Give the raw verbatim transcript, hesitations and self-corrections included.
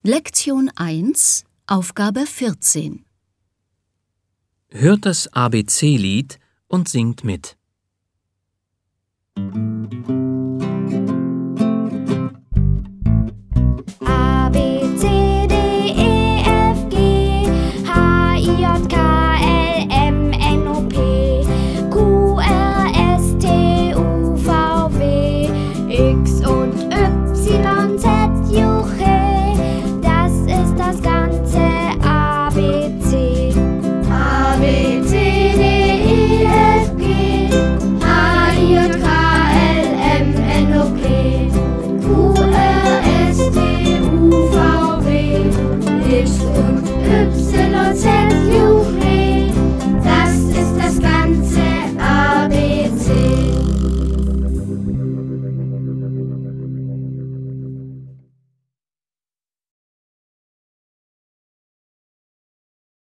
Lektion eins, Aufgabe vierzehn. Hört das A B C-Lied und singt mit.